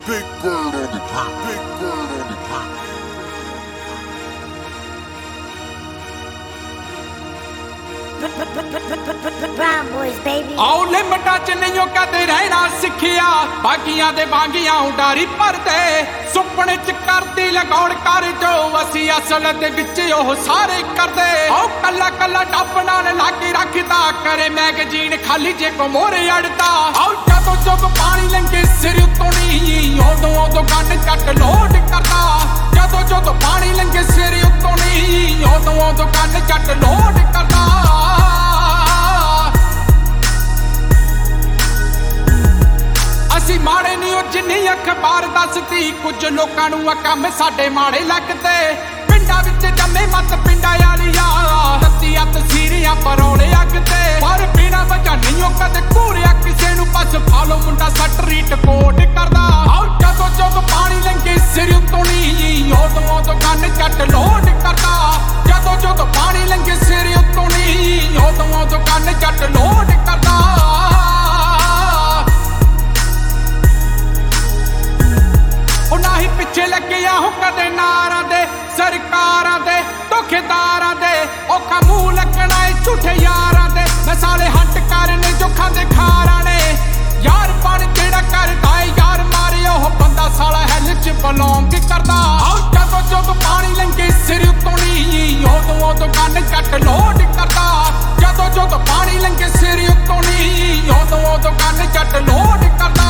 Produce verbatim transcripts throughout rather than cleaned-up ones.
Big bird on the beat. Big bird on the beat. Brown boys, baby. ਆਉ ਲਿਮਟਾਂ ਚ ਨਹੀਂ ਕਦੇ ਰਹਿਣਾ ਸਿੱਖਿਆ, ਬਾਗੀਆਂ ਦੇ ਬਾਗੀਆਂ ਉਡਾਰੀ ਭਰਦੇ, ਸੁਪਨੇ ਚ ਕਰਦੀ ਲਗਾਉਣ ਕਰ ਜੋ ਅਸੀਂ ਅਸਲ ਦੇ ਵਿੱਚ ਉਹ ਸਾਰੇ ਕਰਦੇ। ਆਉ ਕੱਲਾ ਕੱਲਾ ਟੱਪ ਨਾਲ ਲਾਗੇ ਰੱਖਦਾ, ਕਰੇ ਮੈਗਜ਼ੀਨ ਖਾਲੀ ਜੇ ਕੋ ਮੋਰੇ ਅੜਦਾ। ਆਉ ਜਦੋਂ ਜਦੋਂ ਪਾਣੀ ਲੰਘੇ ਸਿਰ ਉੱਤੋਂ ਨਹੀਂ, ਉਦੋਂ ਉਦੋਂ ਗੰਨ ਚੱਟ ਲੋਡ ਕਰਦਾ। ਜਦੋਂ ਜਦੋਂ ਪਾਣੀ ਲੰਘੇ ਸਿਰ ਉੱਤੋਂ ਨਹੀਂ, ਉਦੋਂ ਉਦੋਂ ਗੰਨ ਚੱਟ ਲੋਡ ਕਰਦਾ। ਅਸੀਂ ਮਾੜੇ ਨਹੀਂ ਉਹ ਜਿੰਨੀ ਅਖਬਾਰ ਦੱਸਦੀ, ਕੁਝ ਲੋਕਾਂ ਨੂੰ ਆ ਕੰਮ ਸਾਡੇ ਮਾੜੇ ਲੱਗਦੇ। ਪਿੰਡਾਂ ਵਿੱਚ ਜੰਮੇ ਮੱਤ ਪਿੰਡਾਂ ਵਾਲੀਆ, ਰੱਤੀਆਂ ਤਸੀਰੀਆਂ ਪਰੌਲੇ ਅੱਗ ਤੇ। ਪਰ ਬਿਨਾਂ ਵਜ੍ਹਾ ਨਹੀਂ ਉਹ ਕਦੇ ਘੂਰਿਆ ਕਿਸੇ ਨੂੰ, ਬਸ ਫਾਲੋ ਮੁੰਡਾ ਸਟਰੀਟ ਕੋਡ ਕਰਦਾ। ਆਉ ਜਦੋਂ ਜਦੋਂ ਪਾਣੀ ਲੰਘੇ ਸਿਰ ਉੱਤੋਂ ਨਹੀਂ, ਉਦੋਂ ਉਦੋਂ ਗੰਨ ਚੱਟ ਲੋਡ ਕਰਦਾ। ਜਦੋਂ ਜਦੋਂ ਪਾਣੀ ਲੰਘੇ ਸਿਰ ਉੱਤੋਂ ਨਹੀਂ, ਉਦੋਂ ਉਦੋਂ ਗੰਨ ਚੱਟ ਲੋਡ ਕਰਦਾ। ਉਹ ਨਾ ਹੀ ਪਿੱਛੇ ਲੱਗਿਆ ਹੋ ਕਦੇ ਨਾਰਾਂ ਦੇ, ਸਰਕਾਰਾਂ ਦੇ, ਧੋਖੇਦਾਰਾਂ ਦੇ। ਔਖਾ ਮੂੰਹ ਲੱਗਣਾ ਏ ਝੂਠੇ ਯਾਰਾਂ ਦੇ, ਨਸਾਲੇ ਹੱਟ ਕਰਨੇ ਜੋ ਖਾਂਦੇ ਖਾਰਾਂ ਨੇ। ਯਾਰ ਬਣ ਜਿਹੜਾ ਕਰਦਾ ਏ ਯਾਰ ਮਾਰੇ, ਉਹ ਬੰਦਾ ਸਾਲਾ ਹੈਲ ਚ ਬਲੌਂਗ ਕਰਦਾ। ਆਉ ਜਦੋਂ ਜਦੋਂ ਪਾਣੀ ਲੰਘੇ ਸਿਰ ਉੱਤੋਂ ਨਹੀਂ, ਉਦੋਂ ਉਦੋਂ ਗੰਨ ਚੱਟ ਲੋਡ ਕਰਦਾ। ਜਦੋਂ ਜਦੋਂ ਪਾਣੀ ਲੰਘੇ ਸਿਰ ਉੱਤੋਂ ਨਹੀਂ, ਉਦੋਂ ਉਦੋਂ ਗੰਨ ਚੱਟ ਲੋਡ ਕਰਦਾ।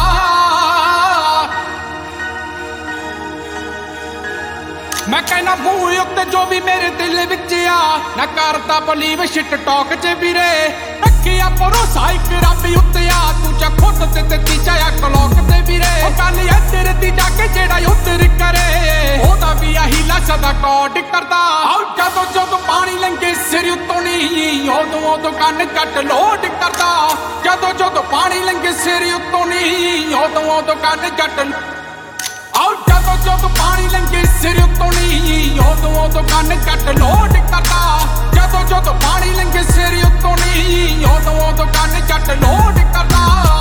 ਮੈਂ ਕਹਿਣਾ ਮੂੰਹ ਉੱਤੇ ਜੋ ਵੀ ਮੇਰੇ ਦਿਲ ਵਿੱਚ ਆ, ਨਾ ਕਰਦਾ ਬਲੀਵ ਸ਼ਿਟ ਟਾਕ ਚ ਵੀਰੇ। ਰੱਖਿਆ ਭਰੋਸਾ ਇੱਕ ਰੱਬ ਉੱਤੇ ਆ, ਤੂੰ ਚਾ ਖੁਦ ਤੇ ਤੇ ਤੀਜਾ ਆ ਕਲੌਕ ਤੇ ਵੀਰੇ। ਉਹ ਗੱਲ ਐ ਤੇਰੇ ਦੀ ਜਾ ਕੇ ਜਿਹੜਾ ਉੱਤਰ ਕਰੇ, ਉਹਦਾ ਵੀ ਆਹੀ ਲਾ ਸਦਾ ਕੋਡ ਕਰਦਾ। ਆਉ ਜਦੋਂ ਜਦੋਂ ਪਾਣੀ ਲੰਘੇ ਸਿਰ ਉੱਤੋਂ ਨਹੀਂ, ਉਦੋਂ ਉਦੋਂ ਗੰਨ ਚੱਟ ਲੋਡ ਕਰਦਾ। ਜਦੋਂ ਜਦੋਂ ਪਾਣੀ ਲੰਘੇ ਸਿਰ ਉੱਤੋਂ ਨਹੀਂ, ਉਦੋਂ ਉਦੋਂ ਗੰਨ ਚੱਟ। ਆਉ ਜਦੋਂ ਜਦੋਂ ਪਾਣੀ ਲੰਘੇ ਸਿਰ ਉੱਤੋਂ ਨਹੀਂ, ਉਦੋਂ ਉਦੋਂ ਗੰਨ ਚੱਟ ਲੋਡ ਕਰਦਾ। ਜਦੋਂ ਜਦੋਂ ਪਾਣੀ ਲੰਘੇ ਸਿਰ ਉੱਤੋਂ ਨਹੀਂ, ਉਦੋਂ ਉਦੋਂ ਗੰਨ ਚੱਟ ਲੋਡ ਕਰਦਾ।